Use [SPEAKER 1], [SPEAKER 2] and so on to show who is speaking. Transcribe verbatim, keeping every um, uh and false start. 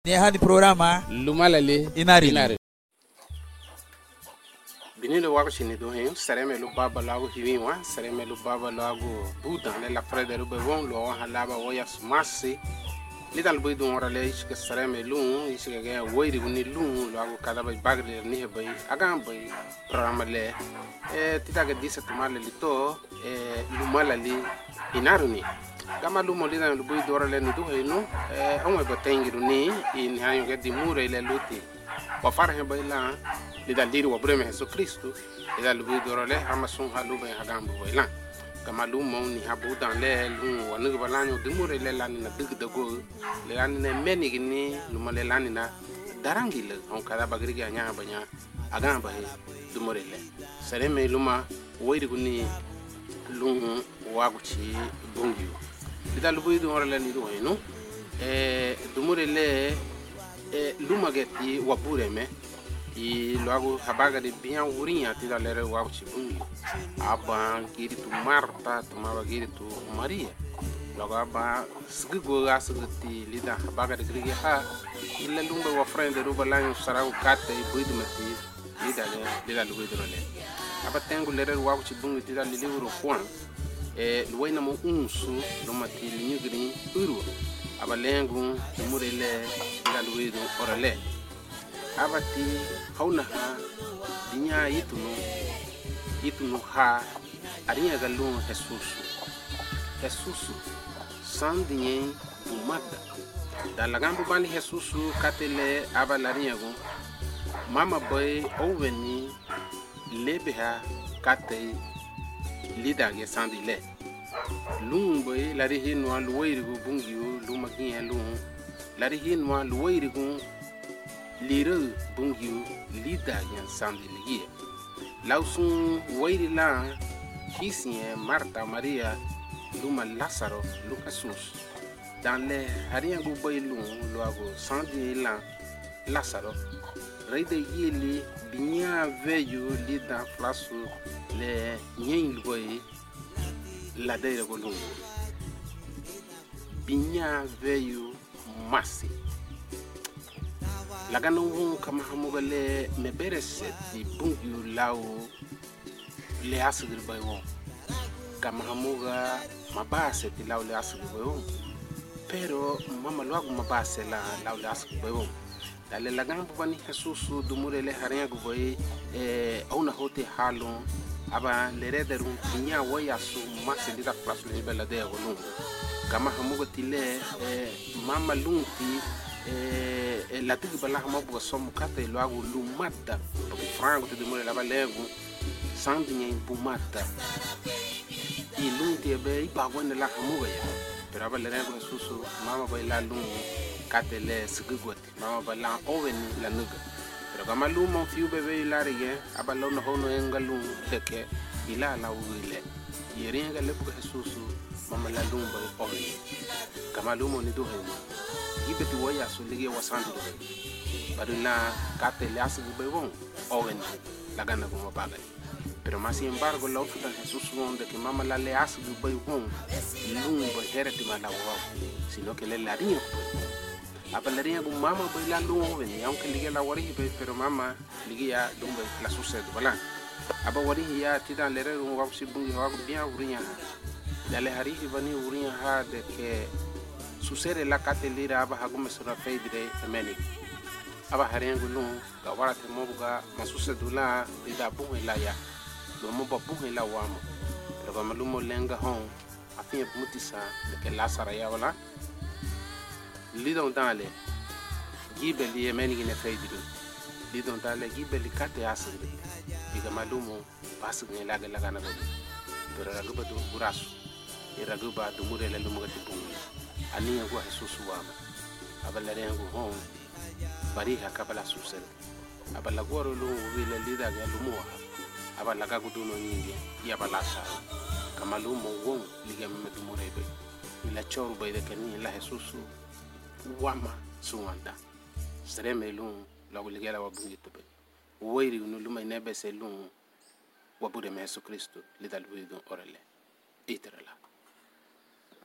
[SPEAKER 1] ni hani programa
[SPEAKER 2] lumalale
[SPEAKER 1] inari,
[SPEAKER 2] inari.
[SPEAKER 3] Binilo wako chini do hen sereme lu baba lago hiwiwa sereme lu baba lago budan le la frede lu bevon lo halaba woya smasi lidal boy do orale iske sereme lu iske ga woyri ni lu lago kada bay bagre ni bay agam bay programa le e titaga disa tumale lito e lumalali inaruni kama lu molina lu boy do orale ni do henu e onwe botengiru ni in hayo ga di mure le luti wa farhe bay la lidal diri wa breme Yesu Kristo lidal bu dorale hamasun halu be hagambo wela kama lu mo ni habu dan le lu wa nugo balanyo dimure le lani na dig dago le lani ne menigi ni lu male lani na darangi le on kada bagri ga nya banya agamba he dimure le sere me luma woyri guni lu wa guchi bungi lidal bu dorale ni do eno e dimure le e luma geti wa bureme i logo habaga de bien urinha tida lere wa chibungi aba giri tu Marta tu maba giri tu Maria logo aba sgigo gasgti lida habaga de grigi ha illa lumba wa frende ruba lanyo sarau kate buidu mati lida lida lugo drole aba tengu lere wa chibungi tida liliuro fwan e luwaina mo unsu no mati linyugri uru aba lengu murele lida lugo orale abati hauna ha dinya ituno ituno ha arinya galun Jesus Jesus sandinye umada dalagambu bani Jesus katele abalarinya go mama boy oveni lebeha kate lida ge sandile lung boy lari hinwa luwairigo bungiyo lumagiya lung lari hinwa luwairigo lire bungiu lida yan sandiliye lausun wairila kisie Marta Maria luma Lazaro Lucas dans les haria go boylu loago sandila Lazaro reide yeli binya veyu lida flasu le nyen boy la deire go lu binya veyu masi la ganu kama hamuga le meberese di bungu lao le asgir bayo kama hamuga mabase di lao le asgir bayo pero mama loago mabase la lao le asgir bayo dale la ganu bani Jesus du murele harenga goy e ona hote halon aba le rederu nya waya su mase di da place le bela de gonu kama hamuga tile e mama lunti e la tig bala ma bu som kata lo agu lu madda bu frango te demore la balego sandinha bu madda e lunti be i ba wona la hamu ya pero aba le rego susu mama ba la lu kata le sigugoti mama ba la oveni la nuga pero kama lu mo fiu be be la rege aba lo no hono engalu teke ila la wile yeringa le bu susu mama la lu ba oveni kama lu mo ni do hema ibeti waya so ligi wasandu do barina kate le asu be bon owen la gana go baga pero más sin embargo la otra Jesús donde que mama la le asu be bon lumbo hereti mala wa sino que le lario apalaria go mama be la lumbo ni aunque ligi la wari be pero mama ligi ya lumbo la sucede wala aba wari ya tida le re go wa si bungi wa bien urinya dale hari bani urinya ha de que sucede la catelira aba hagume sura feidre emeni aba harengu lu ga warate mobuga masusedula ida buhe la ya do mo buhe la wamo pero ba malumo lenga hon afia mutisa de que la sara ya wala lidon dale gibeli emeni ne feidre lidon dale gibeli kate asiri diga malumo basu ne la ga la ga na go pero raguba do burasu e raguba do murele lu mo gati bungi ani yangu Jesus wama abalare yangu hon bari hakabala susel abala goro lu wile lida ga lumwa abala ga guduno nyingi ya balasa kama lumo won liga medu morebe ila choru bayde kani la Jesus wama suwanda sereme lu lagu ligela wabungi tobe woyri no luma nebe se lu wabude Yesu Kristo lidal wido orale iterala